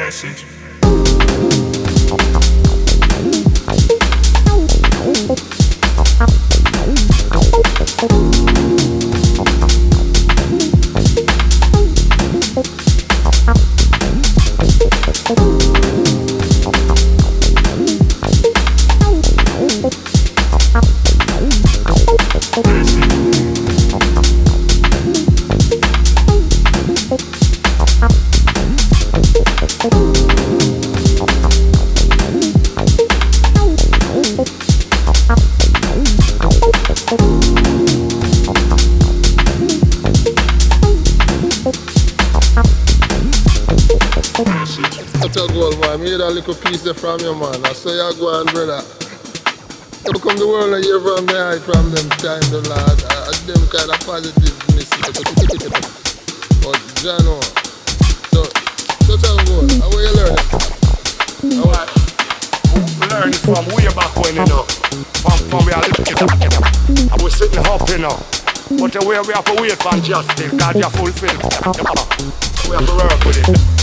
Message. I made a little piece there from you, man. I say you go on, brother. You become the world a year from behind from them time, the lad. Them kind of positiveness. But Jano, so tell me what, how will you learn it? We learn it from way back when, you know. From we are little. I was sitting up, you know. But the way we have to wait for justice, God, you fulfill. We have to work with it.